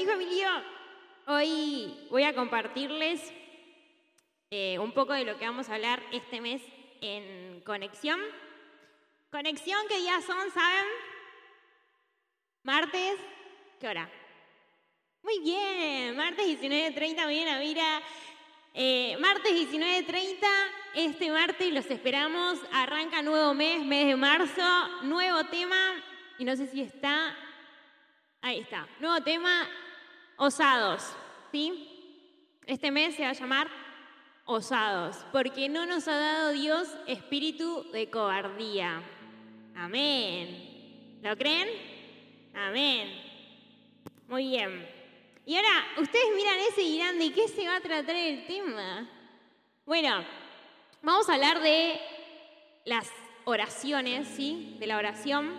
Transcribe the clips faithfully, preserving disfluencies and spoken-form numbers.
familia, hoy voy a compartirles eh, un poco de lo que vamos a hablar este mes en Conexión. Conexión, ¿qué días son, saben? Martes, ¿qué hora? Muy bien, martes diecinueve treinta, muy bien, mira. Eh, martes diecinueve treinta, este martes los esperamos, arranca nuevo mes, mes de marzo, nuevo tema, y no sé si está, ahí está, nuevo tema, osados, ¿sí? Este mes se va a llamar osados, porque no nos ha dado Dios espíritu de cobardía. Amén. ¿Lo creen? Amén. Muy bien. Y ahora, ustedes miran ese y dirán, ¿de qué se va a tratar el tema? Bueno, vamos a hablar de las oraciones, ¿sí? De la oración.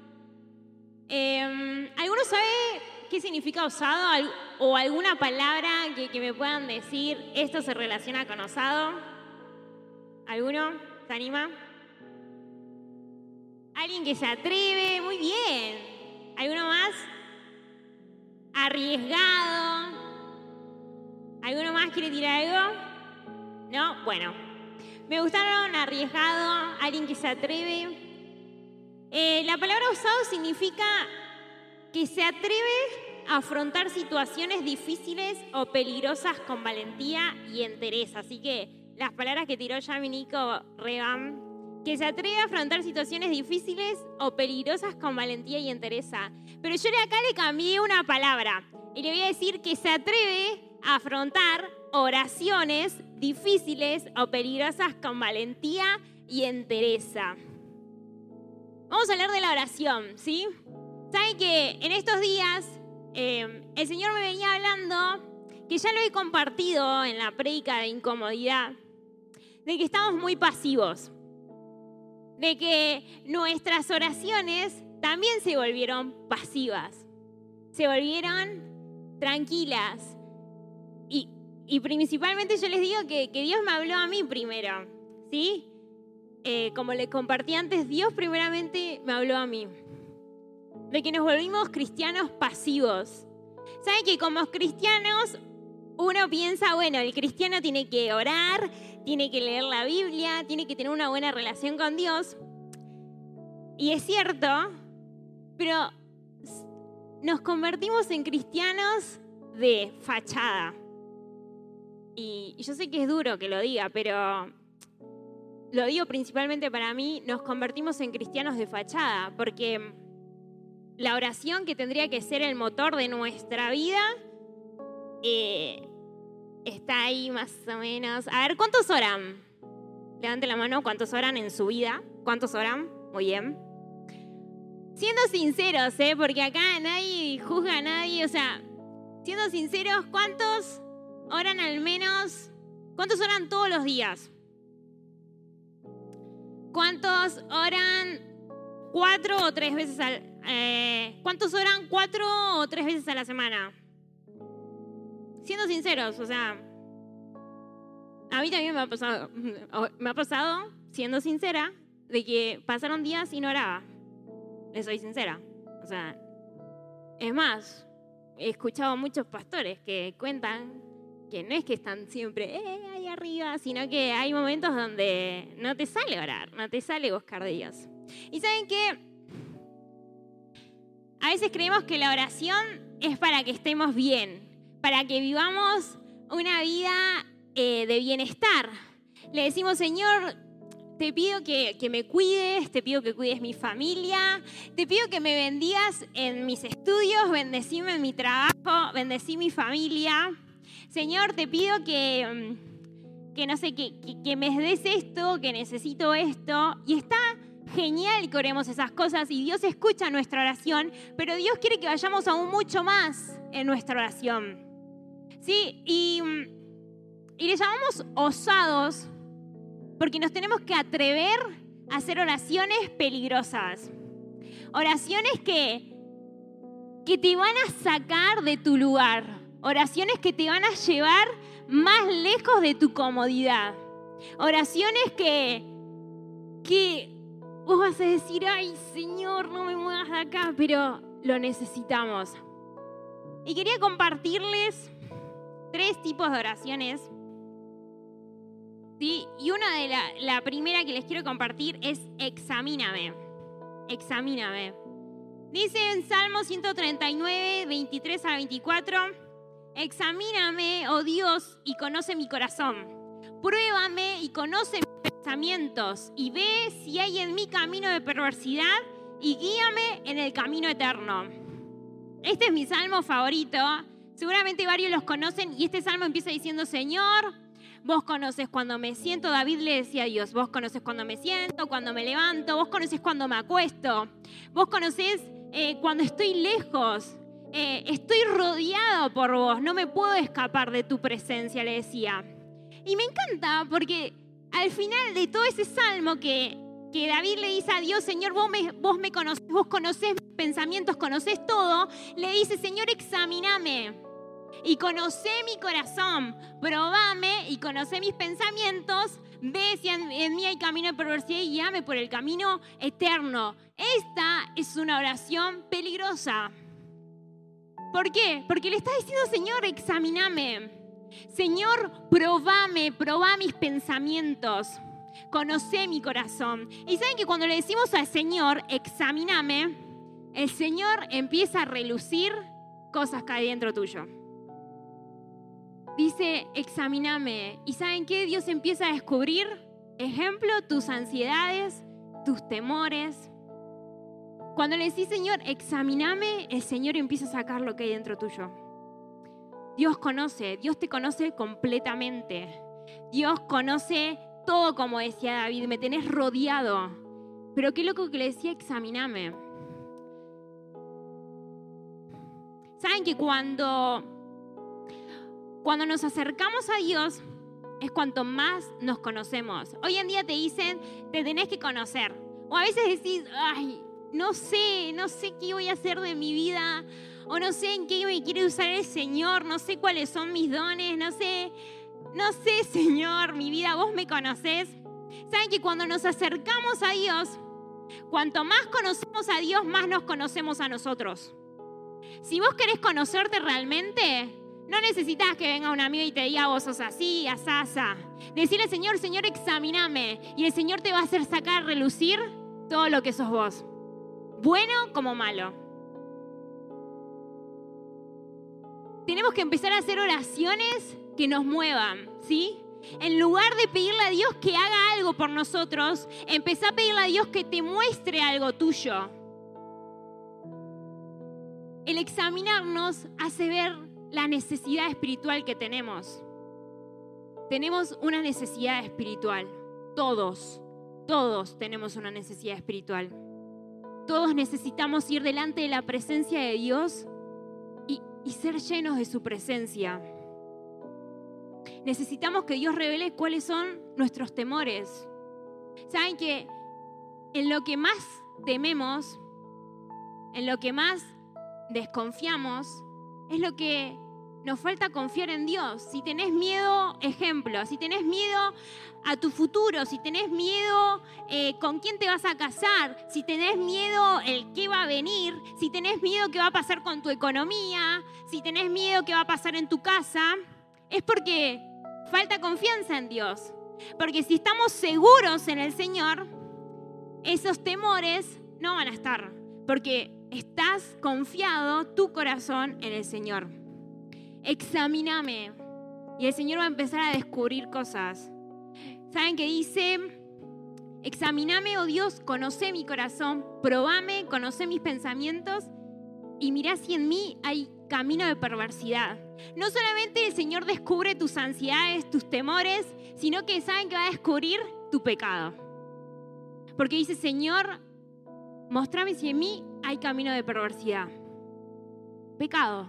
Eh, ¿Alguno sabe qué significa osado? ¿O alguna palabra que, que me puedan decir, esto se relaciona con osado? ¿Alguno se anima? ¿Alguien que se atreve? Muy bien. ¿Alguno más? Arriesgado. ¿Alguno más quiere tirar algo? ¿No? Bueno. Me gustaron arriesgado, alguien que se atreve. Eh, la palabra osado significa que se atreve a afrontar situaciones difíciles o peligrosas con valentía y entereza. Así que las palabras que tiró Yami, Nico, Regan, que se atreve a afrontar situaciones difíciles o peligrosas con valentía y entereza. Pero yo acá le cambié una palabra y le voy a decir que se atreve a afrontar oraciones difíciles o peligrosas con valentía y entereza. Vamos a hablar de la oración, ¿sí? Saben que en estos días eh, el Señor me venía hablando, que ya lo he compartido en la prédica de incomodidad, de que estamos muy pasivos. De que nuestras oraciones también se volvieron pasivas, se volvieron tranquilas. Y, y principalmente yo les digo que, que Dios me habló a mí primero, ¿sí? Eh, como les compartí antes, Dios primeramente me habló a mí. De que nos volvimos cristianos pasivos. ¿Saben que como cristianos uno piensa, bueno, el cristiano tiene que orar, tiene que leer la Biblia, tiene que tener una buena relación con Dios? Y es cierto, pero nos convertimos en cristianos de fachada. Y yo sé que es duro que lo diga, pero lo digo principalmente para mí, nos convertimos en cristianos de fachada, porque la oración, que tendría que ser el motor de nuestra vida, eh, está ahí más o menos. A ver, ¿cuántos oran? Levanten la mano, ¿cuántos oran en su vida? ¿Cuántos oran? Muy bien. Siendo sinceros, ¿eh? Porque acá nadie juzga a nadie, o sea, siendo sinceros, ¿cuántos oran al menos? ¿Cuántos oran todos los días? ¿Cuántos oran cuatro o tres veces al eh, ¿Cuántos oran cuatro o tres veces a la semana? Siendo sinceros, o sea, a mí también me ha pasado, me ha pasado, siendo sincera, de que pasaron días y no oraba. Les soy sincera. O sea, es más, he escuchado a muchos pastores que cuentan que no es que están siempre eh, ahí arriba, sino que hay momentos donde no te sale orar, no te sale buscar de Dios. Y ¿saben qué? A veces creemos que la oración es para que estemos bien, para que vivamos una vida eh, de bienestar. Le decimos, Señor, te pido que, que me cuides, te pido que cuides mi familia, te pido que me bendigas en mis estudios, bendecime en mi trabajo, bendecí mi familia. Señor, te pido que, que no sé, que, que, que me des esto, que necesito esto. Y está genial que oremos esas cosas y Dios escucha nuestra oración, pero Dios quiere que vayamos aún mucho más en nuestra oración. ¿Sí? Y, y le llamamos osados porque nos tenemos que atrever a hacer oraciones peligrosas. Oraciones que, que te van a sacar de tu lugar. Oraciones que te van a llevar más lejos de tu comodidad. Oraciones que, que vos vas a decir, ay, Señor, no me muevas de acá, pero lo necesitamos. Y quería compartirles tres tipos de oraciones. ¿Sí? Y una de la, la primera que les quiero compartir es examíname. Examíname. Dice en Salmo ciento treinta y nueve, veintitrés a veinticuatro, examíname, oh Dios, y conoce mi corazón. Pruébame y conoce mis pensamientos y ve si hay en mí camino de perversidad y guíame en el camino eterno. Este es mi salmo favorito. Seguramente varios los conocen y este salmo empieza diciendo, Señor, vos conoces cuando me siento. David le decía a Dios, vos conoces cuando me siento, cuando me levanto, vos conoces cuando me acuesto, vos conocés eh, cuando estoy lejos, eh, estoy rodeado por vos, no me puedo escapar de tu presencia, le decía. Y me encanta porque al final de todo ese salmo que, que David le dice a Dios, Señor, vos me, vos me conocés, vos conocés mis pensamientos, conocés todo, le dice, Señor, examíname y conocé mi corazón, probame y conocé mis pensamientos, ve si en, en mí hay camino de perversidad y guíame por el camino eterno. Esta es una oración peligrosa. ¿Por qué? Porque le está diciendo, Señor, examíname. Señor, probame, probá mis pensamientos, conocé mi corazón. Y saben que cuando le decimos al Señor, examíname, el Señor empieza a relucir cosas que hay dentro tuyo. Dice, examíname. ¿Y saben qué? Dios empieza a descubrir, ejemplo, tus ansiedades, tus temores. Cuando le decís, Señor, examíname, el Señor empieza a sacar lo que hay dentro tuyo. Dios conoce, Dios te conoce completamente. Dios conoce todo, como decía David, me tenés rodeado. Pero qué loco que le decía, examíname. ¿Saben que cuando... Cuando nos acercamos a Dios es cuanto más nos conocemos? Hoy en día te dicen, te tenés que conocer. O a veces decís, ay, no sé, no sé qué voy a hacer de mi vida. O no sé en qué me quiere usar el Señor. No sé cuáles son mis dones. No sé, no sé, Señor, mi vida, vos me conocés. ¿Saben que cuando nos acercamos a Dios, cuanto más conocemos a Dios, más nos conocemos a nosotros? Si vos querés conocerte realmente, no necesitas que venga un amigo y te diga, vos sos así, asá, asá. Decirle, Señor, Señor, examíname. Y el Señor te va a hacer sacar, relucir todo lo que sos vos. Bueno como malo. Tenemos que empezar a hacer oraciones que nos muevan, ¿sí? En lugar de pedirle a Dios que haga algo por nosotros, empezá a pedirle a Dios que te muestre algo tuyo. El examinarnos hace ver la necesidad espiritual que tenemos. Tenemos una necesidad espiritual. Todos, todos tenemos una necesidad espiritual. Todos necesitamos ir delante de la presencia de Dios y, y ser llenos de su presencia. Necesitamos que Dios revele cuáles son nuestros temores. ¿Saben que en lo que más tememos, en lo que más desconfiamos, es lo que nos falta confiar en Dios? Si tenés miedo, ejemplo, si tenés miedo a tu futuro, si tenés miedo eh, con quién te vas a casar, si tenés miedo el qué va a venir, si tenés miedo qué va a pasar con tu economía, si tenés miedo qué va a pasar en tu casa, es porque falta confianza en Dios. Porque si estamos seguros en el Señor, esos temores no van a estar, porque estás confiado tu corazón en el Señor. Examíname. Y el Señor va a empezar a descubrir cosas. ¿Saben qué dice? Examíname, oh Dios, conocé mi corazón, probame, conocé mis pensamientos y mirá si en mí hay camino de perversidad. No solamente el Señor descubre tus ansiedades, tus temores, sino que saben que va a descubrir tu pecado. Porque dice, Señor, mostrame si en mí hay camino de perversidad. Pecado.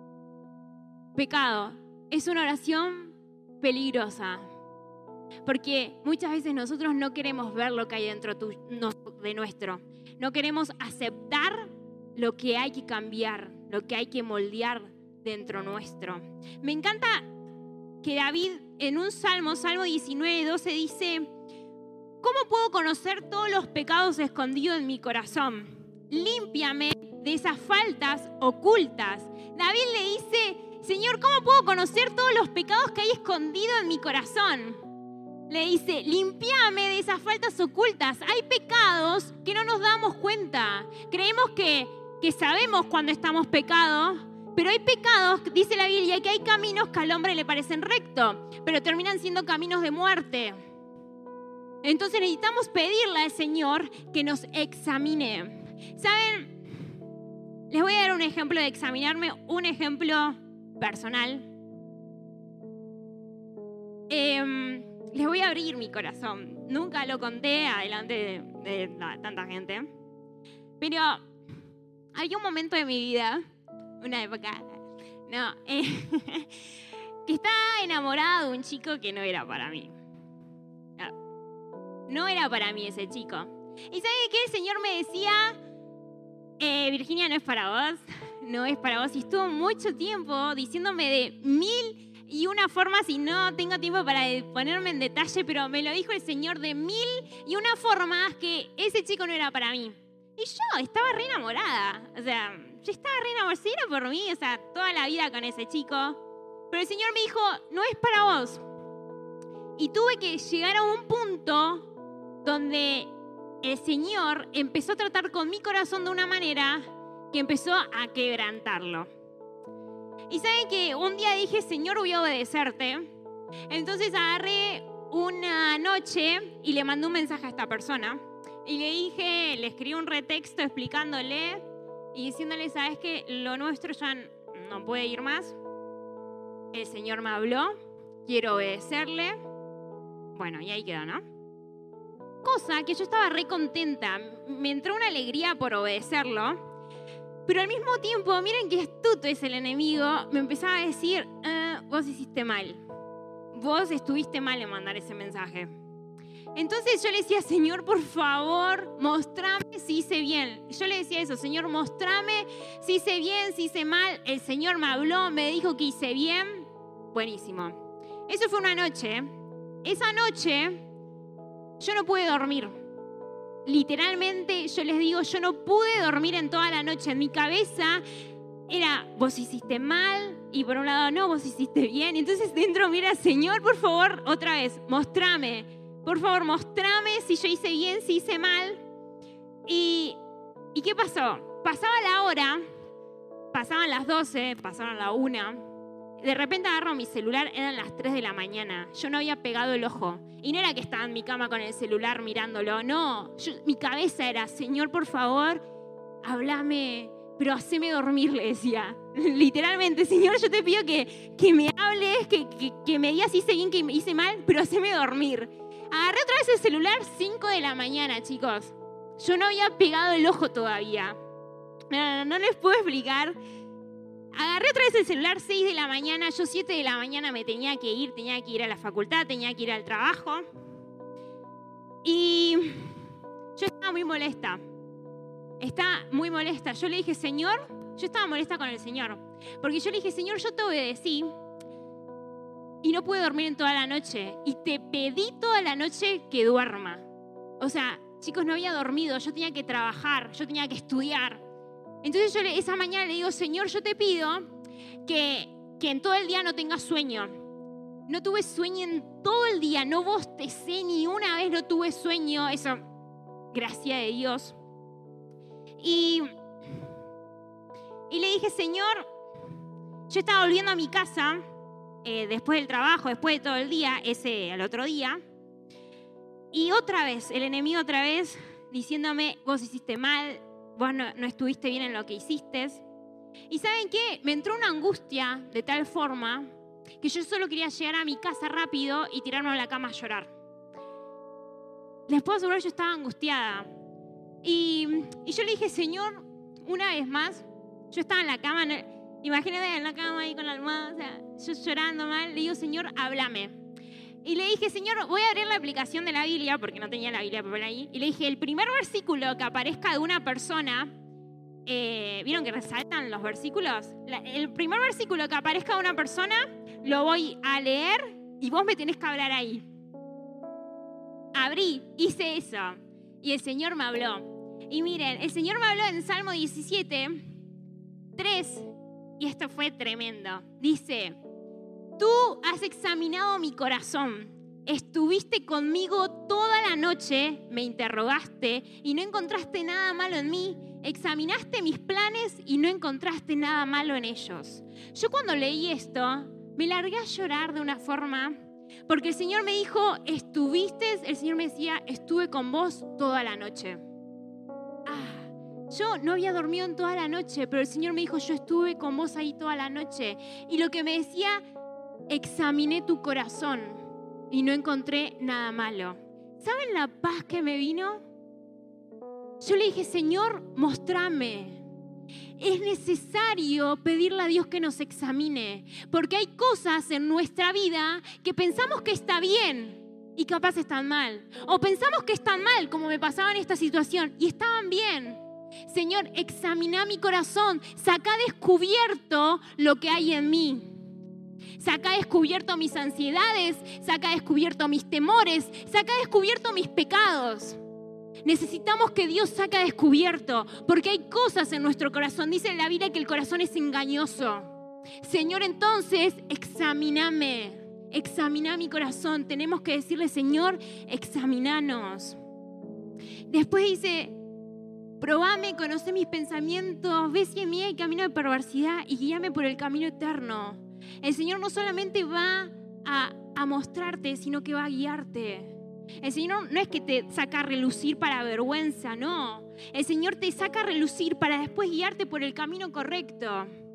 Pecado. Es una oración peligrosa. Porque muchas veces nosotros no queremos ver lo que hay dentro de nuestro. No queremos aceptar lo que hay que cambiar, lo que hay que moldear dentro nuestro. Me encanta que David en un salmo, Salmo diecinueve, doce, dice: ¿cómo puedo conocer todos los pecados escondidos en mi corazón? Límpiame de esas faltas ocultas. David le dice, Señor, ¿cómo puedo conocer todos los pecados que hay escondidos en mi corazón? Le dice, limpiame de esas faltas ocultas. Hay pecados que no nos damos cuenta. Creemos que, que sabemos cuando estamos pecados, pero hay pecados, dice la Biblia, que hay caminos que al hombre le parecen rectos, pero terminan siendo caminos de muerte. Entonces necesitamos pedirle al Señor que nos examine. ¿Saben? Les voy a dar un ejemplo de examinarme, un ejemplo personal. Eh, les voy a abrir mi corazón. Nunca lo conté adelante de, de, de tanta gente. Pero hay un momento de mi vida, una época, no, eh, que estaba enamorada de un chico que no era para mí. No, no era para mí ese chico. ¿Y saben qué? El Señor me decía, eh, Virginia, no es para vos, no es para vos. Y estuvo mucho tiempo diciéndome de mil y una formas, y no tengo tiempo para ponerme en detalle, pero me lo dijo el Señor de mil y una formas que ese chico no era para mí. Y yo estaba re enamorada, o sea, yo estaba re enamorada, si era por mí, o sea, toda la vida con ese chico. Pero el Señor me dijo, no es para vos. Y tuve que llegar a un punto donde el Señor empezó a tratar con mi corazón de una manera que empezó a quebrantarlo. Y saben que un día dije, Señor, voy a obedecerte. Entonces agarré una noche y le mandé un mensaje a esta persona. Y le dije, le escribí un retexto explicándole y diciéndole, ¿sabes qué? Lo nuestro ya no puede ir más. El Señor me habló, quiero obedecerle. Bueno, y ahí quedó, ¿no? Cosa que yo estaba re contenta. Me entró una alegría por obedecerlo. Pero al mismo tiempo, miren qué astuto es el enemigo, me empezaba a decir, eh, vos hiciste mal. Vos estuviste mal en mandar ese mensaje. Entonces yo le decía, Señor, por favor, mostrame si hice bien. Yo le decía eso, Señor, mostrame si hice bien, si hice mal. El Señor me habló, me dijo que hice bien. Buenísimo. Eso fue una noche. Esa noche yo no pude dormir. Literalmente, yo les digo, yo no pude dormir en toda la noche. En mi cabeza era, vos hiciste mal, y por un lado, no, vos hiciste bien. Y entonces dentro, mira, Señor, por favor, otra vez, mostrame. Por favor, mostrame si yo hice bien, si hice mal. Y, ¿y qué pasó? Pasaba la hora, pasaban las doce, pasaban la una. De repente agarro mi celular, eran las tres de la mañana. Yo no había pegado el ojo. Y no era que estaba en mi cama con el celular mirándolo, no. Yo, mi cabeza era, Señor, por favor, háblame, pero haceme dormir, le decía. Literalmente, Señor, yo te pido que, que me hables, que, que, que me digas si hice bien, que me hice mal, pero haceme dormir. Agarré otra vez el celular, cinco de la mañana, chicos. Yo no había pegado el ojo todavía. No, no, no les puedo explicar. Agarré otra vez el celular, seis de la mañana, yo siete de la mañana me tenía que ir, tenía que ir a la facultad, tenía que ir al trabajo. Y yo estaba muy molesta, estaba muy molesta. Yo le dije, Señor, yo estaba molesta con el Señor, porque yo le dije, Señor, yo te obedecí y no pude dormir en toda la noche. Y te pedí toda la noche que duerma. O sea, chicos, no había dormido, yo tenía que trabajar, yo tenía que estudiar. Entonces yo esa mañana le digo, Señor, yo te pido que, que en todo el día no tengas sueño. No tuve sueño en todo el día, no bostecé ni una vez, no tuve sueño. Eso, gracia de Dios. Y, y le dije, Señor, yo estaba volviendo a mi casa eh, después del trabajo, después de todo el día, ese al otro día. Y otra vez, el enemigo otra vez diciéndome, vos hiciste mal, vos no, no estuviste bien en lo que hiciste. Y ¿saben qué? Me entró una angustia de tal forma que yo solo quería llegar a mi casa rápido y tirarme a la cama a llorar. Les puedo asegurar, yo estaba angustiada. Y, y yo le dije, Señor, una vez más, yo estaba en la cama, imagínate en la cama ahí con la almohada, o sea, yo llorando mal, le digo, Señor, háblame. Y le dije, Señor, voy a abrir la aplicación de la Biblia, porque no tenía la Biblia por ahí. Y le dije, el primer versículo que aparezca de una persona, eh, ¿vieron que resaltan los versículos? La, el primer versículo que aparezca de una persona, lo voy a leer y vos me tenés que hablar ahí. Abrí, hice eso. Y el Señor me habló. Y miren, el Señor me habló en Salmo diecisiete, tres, y esto fue tremendo. Dice, tú has examinado mi corazón, estuviste conmigo toda la noche, me interrogaste y no encontraste nada malo en mí, examinaste mis planes y no encontraste nada malo en ellos. Yo cuando leí esto, me largué a llorar de una forma, porque el Señor me dijo, estuviste, el Señor me decía, estuve con vos toda la noche. Ah, yo no había dormido en toda la noche, pero el Señor me dijo, yo estuve con vos ahí toda la noche. Y lo que me decía, examiné tu corazón y no encontré nada malo. ¿Saben la paz que me vino? Yo le dije, Señor, mostrame. Es necesario pedirle a Dios que nos examine, porque hay cosas en nuestra vida que pensamos que está bien y capaz están mal. O pensamos que están mal, como me pasaba en esta situación, y estaban bien. Señor, examina mi corazón, saca descubierto lo que hay en mí. Saca descubierto mis ansiedades, saca descubierto mis temores, saca descubierto mis pecados. Necesitamos que Dios saque descubierto, porque hay cosas en nuestro corazón. Dice en la Biblia que el corazón es engañoso. Señor, entonces, examíname, examina mi corazón. Tenemos que decirle, Señor, examínanos. Después dice, probame, conoce mis pensamientos, ve si en mí hay camino de perversidad y guíame por el camino eterno. El Señor no solamente va a, a mostrarte, sino que va a guiarte. El Señor no es que te saca a relucir para vergüenza, no. El Señor te saca a relucir para después guiarte por el camino correcto.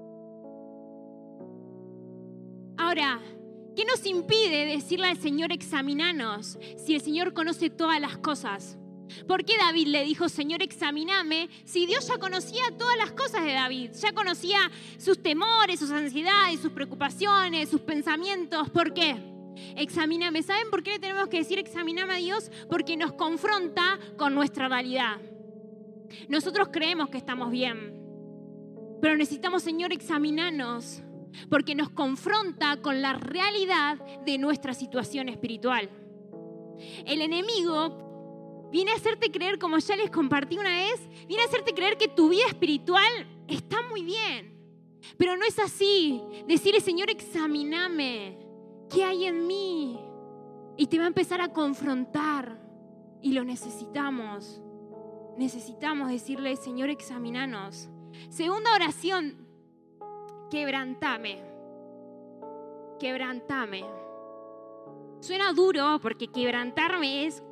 Ahora, ¿qué nos impide decirle al Señor, examinanos, si el Señor conoce todas las cosas? ¿Por qué David le dijo, Señor, examíname, si Dios ya conocía todas las cosas de David? Ya conocía sus temores, sus ansiedades, sus preocupaciones, sus pensamientos. ¿Por qué? Examíname. ¿Saben por qué le tenemos que decir examíname a Dios? Porque nos confronta con nuestra realidad. Nosotros creemos que estamos bien, pero necesitamos, Señor, examinarnos, porque nos confronta con la realidad de nuestra situación espiritual. El enemigo viene a hacerte creer, como ya les compartí una vez, viene a hacerte creer que tu vida espiritual está muy bien, pero no es así. Decirle, Señor, examíname. ¿Qué hay en mí? Y te va a empezar a confrontar. Y lo necesitamos. Necesitamos decirle, Señor, examínanos. Segunda oración, quebrantame. Quebrantame. Suena duro porque quebrantarme es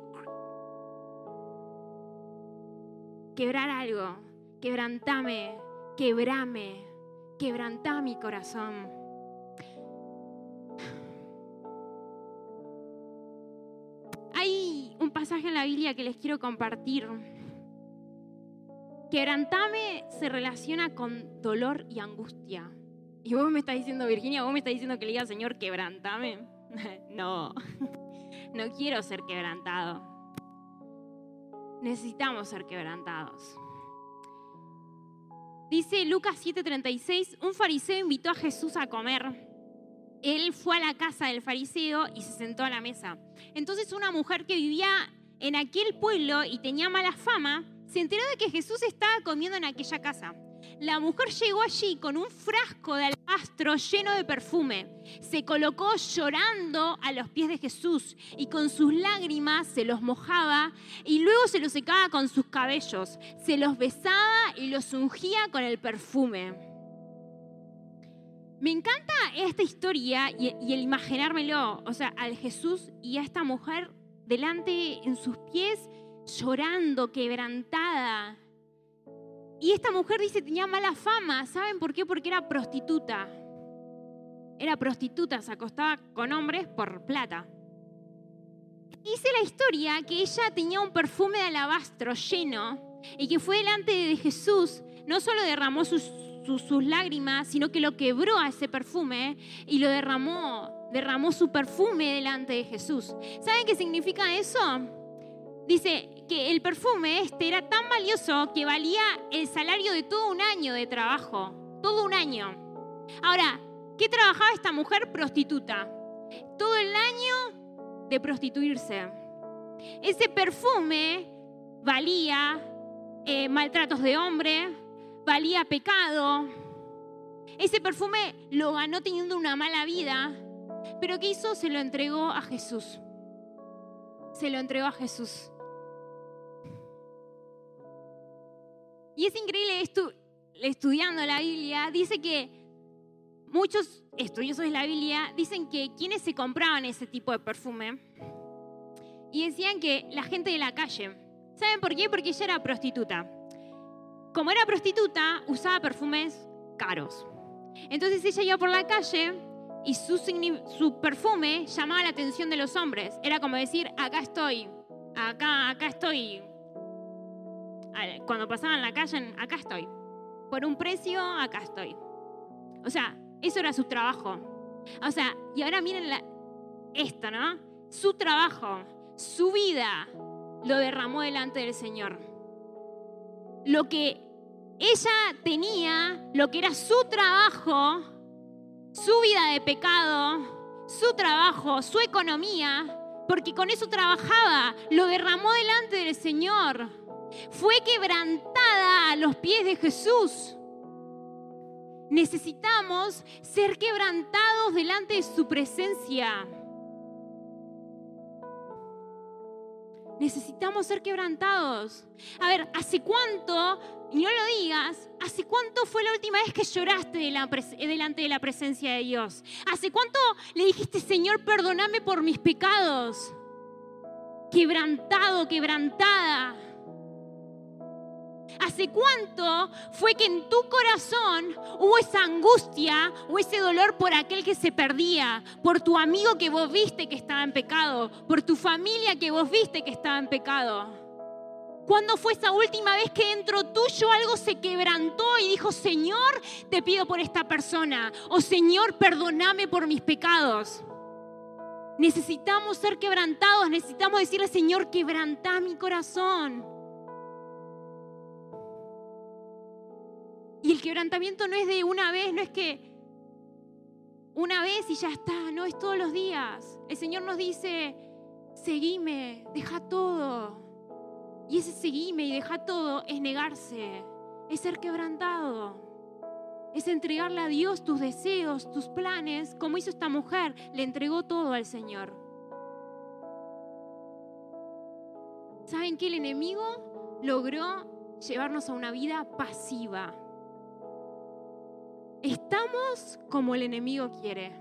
quebrar algo. Quebrantame, quebrame, quebrantá mi corazón. Hay un pasaje en la Biblia que les quiero compartir. Quebrantame se relaciona con dolor y angustia. Y vos me estás diciendo, Virginia, vos me estás diciendo que le diga, Señor, quebrantame. No, no quiero ser quebrantado. Necesitamos ser quebrantados. Dice Lucas siete treinta y seis, un fariseo invitó a Jesús a comer. Él fue a la casa del fariseo y se sentó a la mesa. Entonces una mujer que vivía en aquel pueblo y tenía mala fama, se enteró de que Jesús estaba comiendo en aquella casa. La mujer llegó allí con un frasco de alabastro lleno de perfume. Se colocó llorando a los pies de Jesús y con sus lágrimas se los mojaba y luego se los secaba con sus cabellos. Se los besaba y los ungía con el perfume. Me encanta esta historia y, y el imaginármelo, o sea, al Jesús y a esta mujer delante en sus pies, llorando, quebrantada. Y esta mujer dice tenía mala fama. ¿Saben por qué? Porque era prostituta. Era prostituta, se acostaba con hombres por plata. Dice la historia que ella tenía un perfume de alabastro lleno y que fue delante de Jesús, no solo derramó sus Sus, sus lágrimas, sino que lo quebró a ese perfume y lo derramó, derramó su perfume delante de Jesús. ¿Saben qué significa eso? Dice que el perfume este era tan valioso que valía el salario de todo un año de trabajo, todo un año. Ahora, ¿qué trabajaba esta mujer? Prostituta. Todo el año de prostituirse. Ese perfume valía eh, maltratos de hombre, valía pecado. Ese perfume lo ganó teniendo una mala vida, pero ¿qué hizo? Se lo entregó a Jesús. Se lo entregó a Jesús. Y es increíble esto, estudiando la Biblia, dice que muchos estudiosos de la Biblia dicen que quienes se compraban ese tipo de perfume y decían que la gente de la calle. ¿Saben por qué? Porque ella era prostituta. Como era prostituta, usaba perfumes caros. Entonces ella iba por la calle y su, su perfume llamaba la atención de los hombres. Era como decir, acá estoy, acá, acá estoy. Cuando pasaban la calle, acá estoy. Por un precio, acá estoy. O sea, eso era su trabajo. O sea, y ahora miren la, esto, ¿no? Su trabajo, su vida, lo derramó delante del Señor. Lo que ella tenía, lo que era su trabajo, su vida de pecado, su trabajo, su economía, porque con eso trabajaba, lo derramó delante del Señor. Fue quebrantada a los pies de Jesús. Necesitamos ser quebrantados delante de su presencia. Necesitamos ser quebrantados. A ver, ¿hace cuánto, y no lo digas, hace cuánto fue la última vez que lloraste delante de la presencia de Dios? ¿Hace cuánto le dijiste, Señor, perdóname por mis pecados? Quebrantado, quebrantada. ¿Hace cuánto fue que en tu corazón hubo esa angustia o ese dolor por aquel que se perdía, por tu amigo que vos viste que estaba en pecado, por tu familia que vos viste que estaba en pecado? ¿Cuándo fue esa última vez que dentro tuyo algo se quebrantó y dijo, Señor, te pido por esta persona? O Señor, perdóname por mis pecados. Necesitamos ser quebrantados, necesitamos decirle, Señor, quebrantá mi corazón. Y el quebrantamiento no es de una vez, no es que una vez y ya está, no, es todos los días. El Señor nos dice, seguime, deja todo. Y ese seguime y deja todo es negarse, es ser quebrantado. Es entregarle a Dios tus deseos, tus planes, como hizo esta mujer, le entregó todo al Señor. ¿Saben qué? El enemigo logró llevarnos a una vida pasiva. Estamos como el enemigo quiere.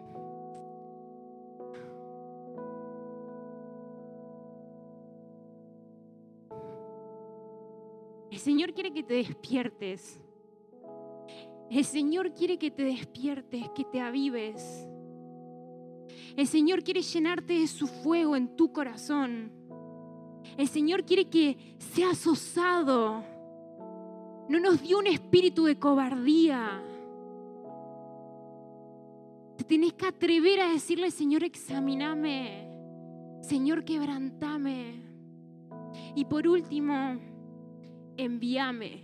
El Señor quiere que te despiertes. El Señor quiere que te despiertes, que te avives. El Señor quiere llenarte de su fuego en tu corazón. El Señor quiere que seas osado. No nos dio un espíritu de cobardía. Te tenés que atrever a decirle, Señor, examíname. Señor, quebrantame. Y por último, envíame.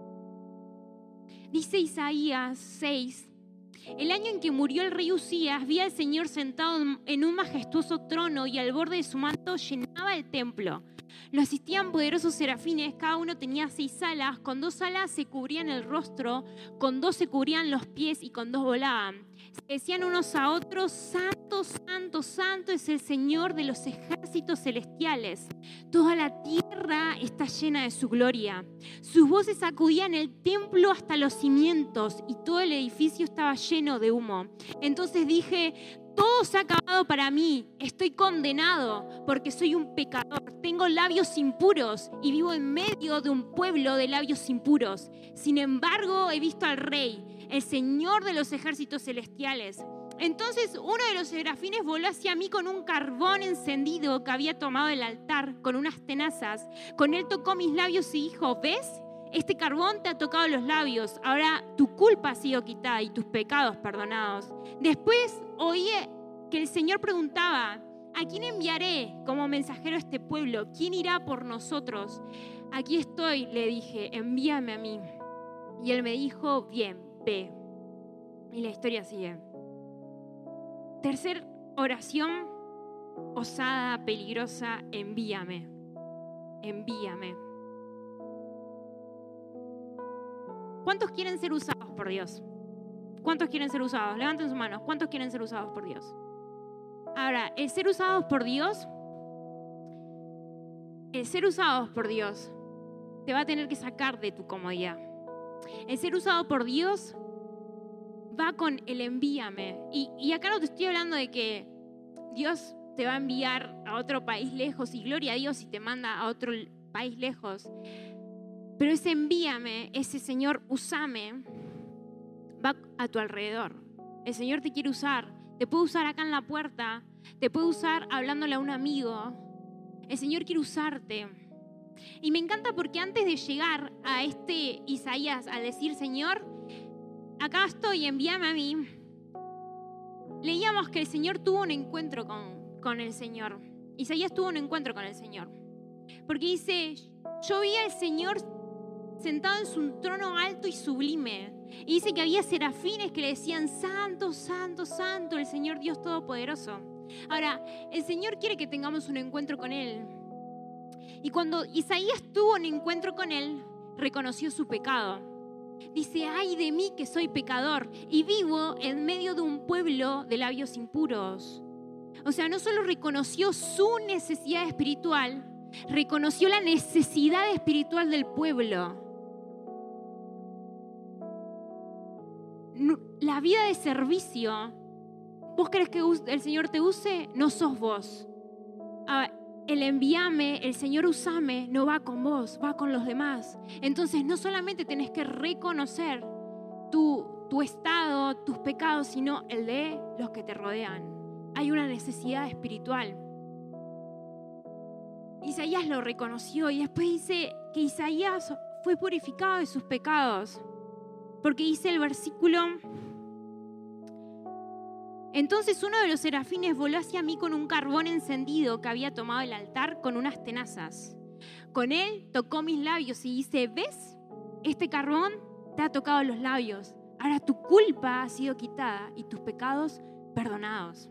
Dice Isaías seis, el año en que murió el rey Uzías, vi al Señor sentado en un majestuoso trono y al borde de su manto llenaba el templo. Lo asistían poderosos serafines, cada uno tenía seis alas, con dos alas se cubrían el rostro, con dos se cubrían los pies y con dos volaban. Se decían unos a otros, santo, santo, santo es el Señor de los ejércitos celestiales. Toda la tierra está llena de su gloria. Sus voces sacudían el templo hasta los cimientos y todo el edificio estaba lleno de humo. Entonces dije, todo se ha acabado para mí, estoy condenado porque soy un pecador, tengo labios impuros y vivo en medio de un pueblo de labios impuros. Sin embargo, he visto al Rey, el Señor de los ejércitos celestiales. Entonces uno de los serafines voló hacia mí con un carbón encendido que había tomado del altar, con unas tenazas. Con él tocó mis labios y dijo, ¿ves? Este carbón te ha tocado los labios, ahora tu culpa ha sido quitada y tus pecados perdonados. Después oí que el Señor preguntaba, ¿a quién enviaré como mensajero a este pueblo? ¿Quién irá por nosotros? Aquí estoy, le dije, envíame a mí. Y él me dijo, bien, ve. Y la historia sigue. Tercer oración, osada, peligrosa, envíame, envíame. ¿Cuántos quieren ser usados por Dios? ¿Cuántos quieren ser usados? Levanten sus manos. ¿Cuántos quieren ser usados por Dios? Ahora, el ser usados por Dios, el ser usados por Dios te va a tener que sacar de tu comodidad. El ser usado por Dios va con el envíame. Y, y acá no te estoy hablando de que Dios te va a enviar a otro país lejos y gloria a Dios si te manda a otro país lejos. Pero ese envíame, ese Señor, usame, va a tu alrededor. El Señor te quiere usar. Te puede usar acá en la puerta. Te puede usar hablándole a un amigo. El Señor quiere usarte. Y me encanta porque antes de llegar a este Isaías al decir, Señor, acá estoy, envíame a mí, leíamos que el Señor tuvo un encuentro con, con el Señor. Isaías tuvo un encuentro con el Señor. Porque dice, yo vi al Señor sentado en su trono alto y sublime. Y dice que había serafines que le decían, santo, santo, santo, el Señor Dios Todopoderoso. Ahora, el Señor quiere que tengamos un encuentro con Él. Y cuando Isaías tuvo un encuentro con Él, reconoció su pecado. Dice, ay de mí que soy pecador y vivo en medio de un pueblo de labios impuros. O sea, no solo reconoció su necesidad espiritual, reconoció la necesidad espiritual del pueblo. La vida de servicio, ¿vos querés que el Señor te use? No sos vos. El envíame, el Señor usame, no va con vos, va con los demás. Entonces no solamente tenés que reconocer tu, tu estado, tus pecados, sino el de los que te rodean. Hay una necesidad espiritual. Isaías lo reconoció y después dice que Isaías fue purificado de sus pecados. Porque dice el versículo, entonces uno de los serafines voló hacia mí con un carbón encendido que había tomado el altar con unas tenazas. Con él tocó mis labios y dice, ¿ves? Este carbón te ha tocado los labios. Ahora tu culpa ha sido quitada y tus pecados perdonados.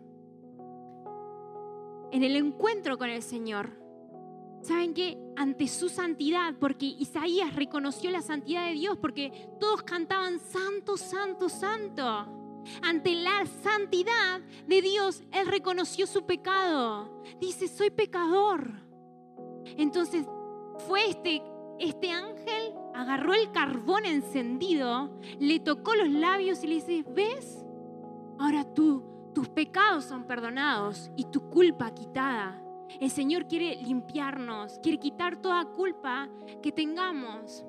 En el encuentro con el Señor, ¿saben qué? Ante su santidad, porque Isaías reconoció la santidad de Dios, porque todos cantaban santo, santo, santo. Ante la santidad de Dios, Él reconoció su pecado. Dice, soy pecador. Entonces fue este, este ángel, agarró el carbón encendido, le tocó los labios y le dice, ¿ves? Ahora tú, tus pecados son perdonados y tu culpa quitada. El Señor quiere limpiarnos, quiere quitar toda culpa que tengamos.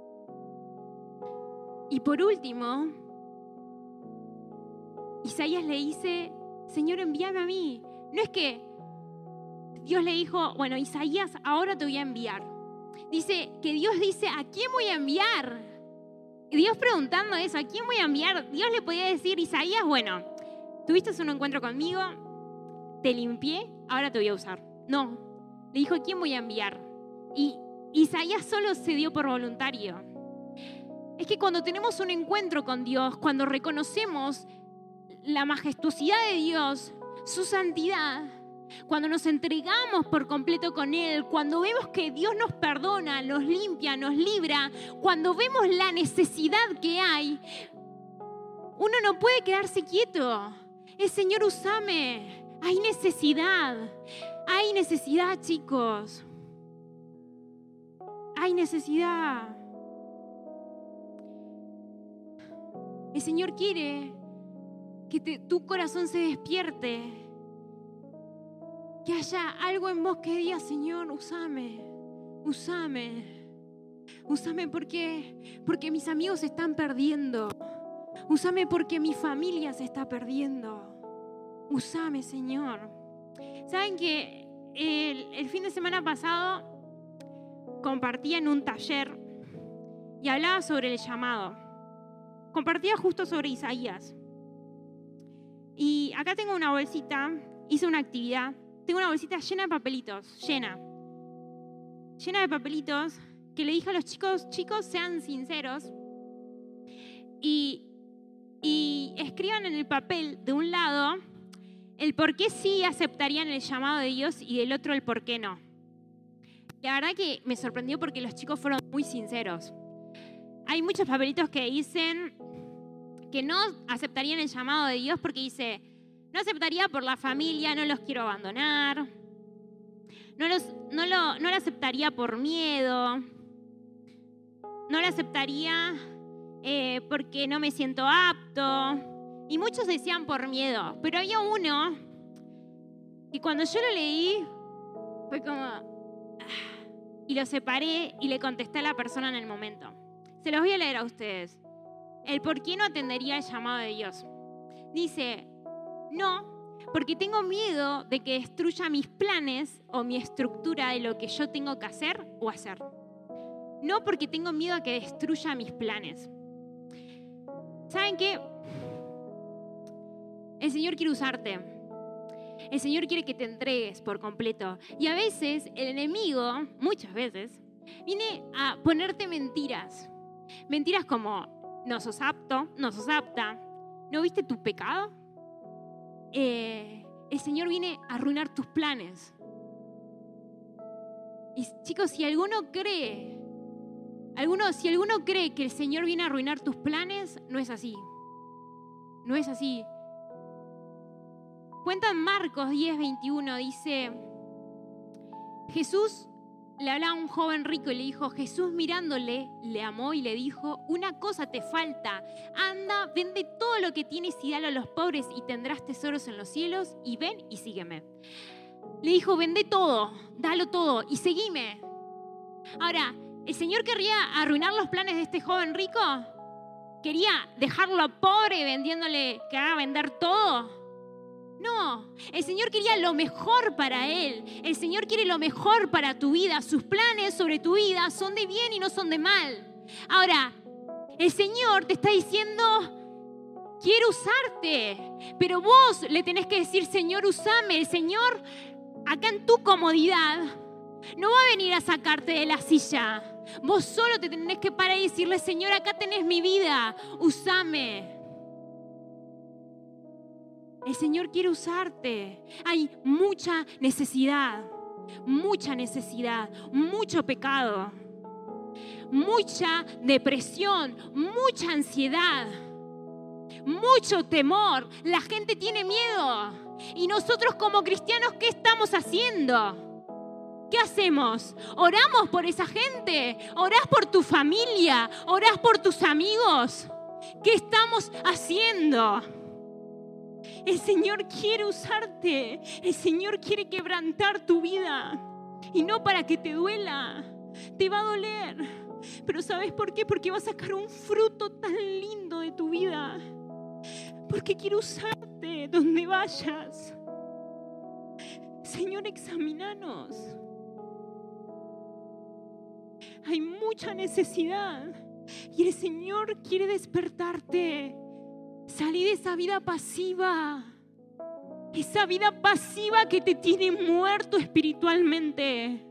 Y por último, Isaías le dice, Señor, envíame a mí. No es que Dios le dijo, bueno, Isaías, ahora te voy a enviar. Dice que Dios dice, ¿a quién voy a enviar? Y Dios preguntando eso, ¿a quién voy a enviar? Dios le podía decir, Isaías, bueno, tuviste un encuentro conmigo, te limpié, ahora te voy a usar. No, le dijo, ¿a quién voy a enviar? Y Isaías solo se dio por voluntario. Es que cuando tenemos un encuentro con Dios, cuando reconocemos la majestuosidad de Dios, su santidad, cuando nos entregamos por completo con Él, cuando vemos que Dios nos perdona, nos limpia, nos libra, cuando vemos la necesidad que hay, uno no puede quedarse quieto. El Señor, úsame. Hay necesidad. Hay necesidad, chicos. Hay necesidad. El Señor quiere que te, tu corazón se despierte. Que haya algo en vos que diga, Señor, úsame. Úsame. Úsame porque, porque mis amigos se están perdiendo. Úsame porque mi familia se está perdiendo. Úsame, Señor. ¿Saben que el, el fin de semana pasado compartía en un taller y hablaba sobre el llamado? Compartía justo sobre Isaías. Y acá tengo una bolsita, hice una actividad. Tengo una bolsita llena de papelitos, llena. Llena de papelitos que le dije a los chicos, chicos, sean sinceros y, y escriban en el papel de un lado el por qué sí aceptarían el llamado de Dios y del otro el por qué no. La verdad que me sorprendió porque los chicos fueron muy sinceros. hay muchos papelitos que dicen que no aceptarían el llamado de Dios porque dice, no aceptaría por la familia, no los quiero abandonar, no, los, no, lo, no lo aceptaría por miedo, no lo aceptaría eh, porque no me siento apto. Y muchos decían por miedo, pero había uno que cuando yo lo leí fue como... ah, y lo separé y le contesté a la persona en el momento. Se los voy a leer a ustedes. El por qué no atendería el llamado de Dios. Dice, no, porque tengo miedo de que destruya mis planes o mi estructura de lo que yo tengo que hacer o hacer. No porque tengo miedo a que destruya mis planes. ¿Saben qué? El Señor quiere usarte. El Señor quiere que te entregues por completo. Y a veces el enemigo, muchas veces, viene a ponerte mentiras. Mentiras como, no sos apto, no sos apta, ¿no viste tu pecado? Eh, el Señor viene a arruinar tus planes. Y chicos, si alguno cree, alguno, si alguno cree que el Señor viene a arruinar tus planes, no es así. No es así. Cuenta en Marcos diez, veintiuno, dice, Jesús le hablaba a un joven rico y le dijo, Jesús mirándole, le amó y le dijo, una cosa te falta, anda, vende todo lo que tienes y dalo a los pobres y tendrás tesoros en los cielos y ven y sígueme. Le dijo, vende todo, dalo todo y seguime. Ahora, ¿el Señor querría arruinar los planes de este joven rico? ¿Quería dejarlo pobre vendiéndole que haga vender todo? No, el Señor quería lo mejor para él. El Señor quiere lo mejor para tu vida. Sus planes sobre tu vida son de bien y no son de mal. Ahora, el Señor te está diciendo, quiero usarte. Pero vos le tenés que decir, Señor, usame. El Señor, acá en tu comodidad, no va a venir a sacarte de la silla. Vos solo te tenés que parar y decirle, Señor, acá tenés mi vida. Usame. El Señor quiere usarte. Hay mucha necesidad, mucha necesidad, mucho pecado, mucha depresión, mucha ansiedad, mucho temor. La gente tiene miedo. Y nosotros como cristianos, ¿qué estamos haciendo? ¿Qué hacemos? ¿Oramos por esa gente? ¿Orás por tu familia? ¿Orás por tus amigos? ¿Qué estamos haciendo? El Señor quiere usarte. El Señor quiere quebrantar tu vida. Y no para que te duela. Te va a doler. Pero ¿sabes por qué? Porque va a sacar un fruto tan lindo de tu vida. Porque quiere usarte donde vayas. Señor, examinanos. Hay mucha necesidad. Y el Señor quiere despertarte. Salí de esa vida pasiva, esa vida pasiva que te tiene muerto espiritualmente.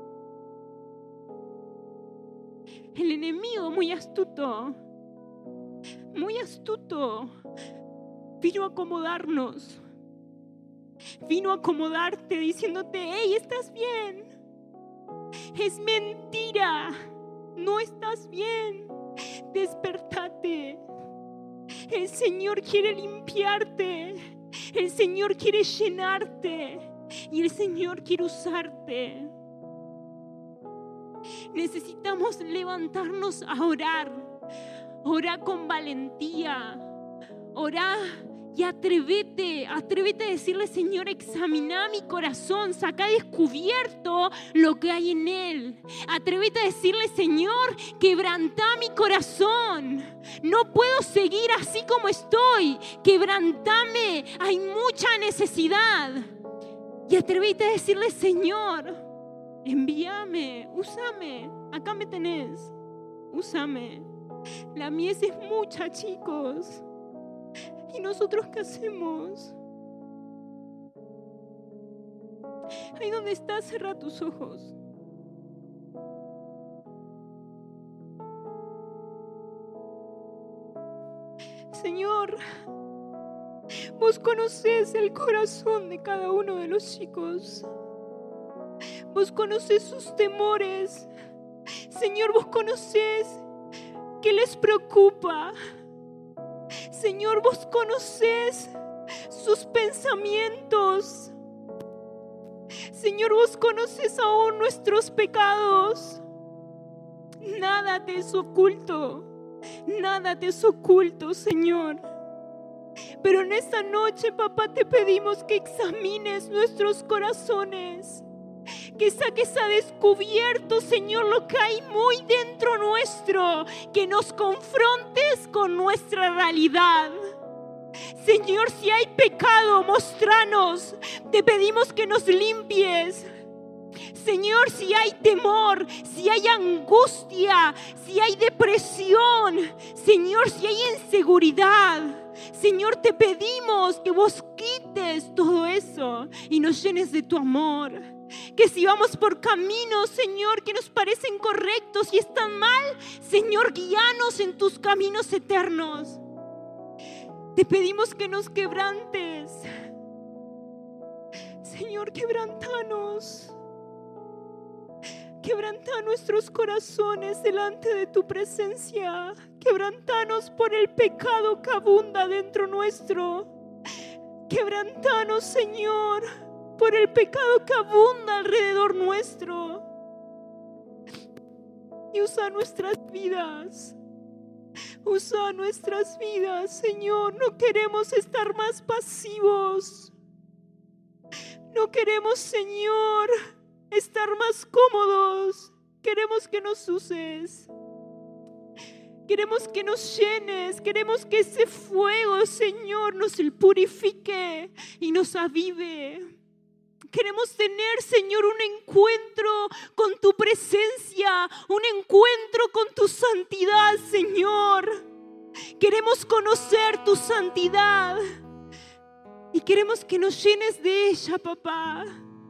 El enemigo, muy astuto, muy astuto, vino a acomodarnos, vino a acomodarte diciéndote, hey, ¿estás bien? Es mentira, no estás bien, despertate. El Señor quiere limpiarte. El Señor quiere llenarte. Y el Señor quiere usarte. Necesitamos levantarnos a orar. Orá con valentía. Orá y atrévete. Atrévete a decirle, Señor, examina mi corazón. Saca descubierto lo que hay en él. Atrévete a decirle, Señor, quebrantá mi corazón. No puedo seguir así como estoy. Quebrantame. Hay mucha necesidad. Y atrévete a decirle, Señor, envíame, úsame. Acá me tenés. Úsame. La mies es mucha, chicos. ¿Y nosotros qué hacemos? Ahí donde estás, cerra tus ojos. Señor, vos conocés el corazón de cada uno de los chicos. Vos conocés sus temores. Señor, vos conocés ¿Qué les preocupa? Señor, vos conocés sus pensamientos. Señor, vos conoces aún nuestros pecados. Nada te es oculto. Nada te es oculto, Señor. Pero en esta noche, papá, te pedimos que examines nuestros corazones, que saques a descubierto, Señor, lo que hay muy dentro nuestro, que nos confrontes con nuestra realidad. Señor, si hay pecado, mostranos. Te pedimos que nos limpies. Señor, si hay temor, si hay angustia, si hay depresión, Señor, si hay inseguridad, Señor, te pedimos que vos quites todo eso y nos llenes de tu amor. Que si vamos por caminos, Señor, que nos parecen correctos y están mal, Señor, guíanos en tus caminos eternos. Te pedimos que nos quebrantes. Señor, quebrantanos. Quebranta nuestros corazones delante de tu presencia. Quebrantanos por el pecado que abunda dentro nuestro. Quebrantanos, Señor, por el pecado que abunda alrededor nuestro. Y usa nuestras vidas. Usa nuestras vidas, Señor. No queremos estar más pasivos. No queremos, Señor, estar más cómodos. Queremos que nos uses. Queremos que nos llenes. Queremos que ese fuego, Señor, nos purifique y nos avive. Queremos tener, Señor, un encuentro con tu presencia, un encuentro con tu santidad, Señor. Queremos conocer tu santidad y queremos que nos llenes de ella, papá.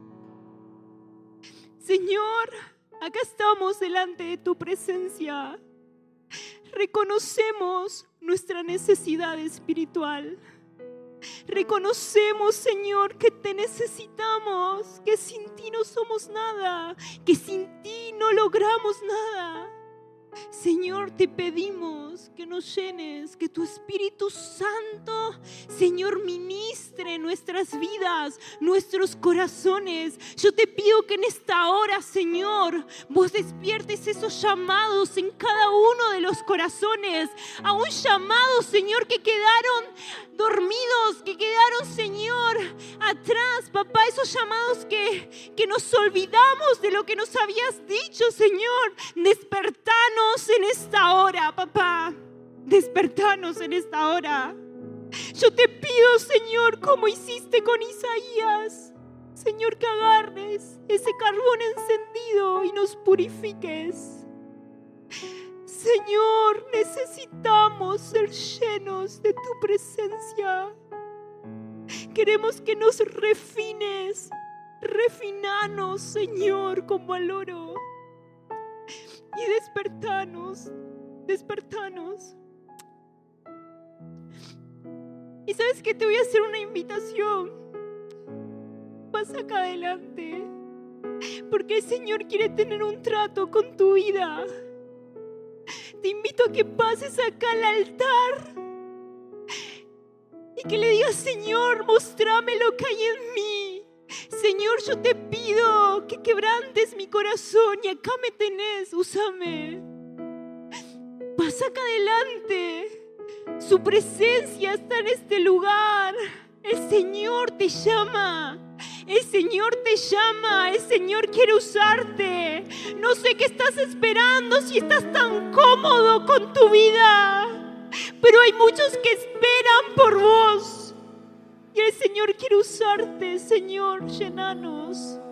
Señor, acá estamos delante de tu presencia. Reconocemos nuestra necesidad espiritual. Reconocemos, Señor, que te necesitamos, que sin ti no somos nada, que sin ti no logramos nada. Señor, te pedimos que nos llenes, que tu Espíritu Santo, Señor, ministre nuestras vidas, nuestros corazones. Yo te pido que en esta hora, Señor, vos despiertes esos llamados en cada uno de los corazones, a un llamado, Señor, que quedaron dormidos, que quedaron, Señor, atrás, papá, esos llamados que, que nos olvidamos de lo que nos habías dicho, Señor. Despertanos en esta hora, papá. Despertanos en esta hora. Yo te pido, Señor, como hiciste con Isaías, Señor, que agarres ese carbón encendido y nos purifiques. Señor, necesitamos ser llenos de tu presencia. Queremos que nos refines. Refinanos, Señor, como al oro. Y despertanos, despertanos. Y sabes que te voy a hacer una invitación. Pasa acá adelante, porque el Señor quiere tener un trato con tu vida. Te invito a que pases acá al altar y que le digas: Señor, mostrame lo que hay en mí. Señor, yo te pido que quebrantes mi corazón y acá me tenés, úsame. Pasa acá adelante. Su presencia está en este lugar. El Señor te llama. El Señor te llama. El Señor quiere usarte. No sé qué estás esperando, si estás tan cómodo con tu vida, pero hay muchos que esperan por vos. Y el Señor quiere usarte. Señor, llénanos.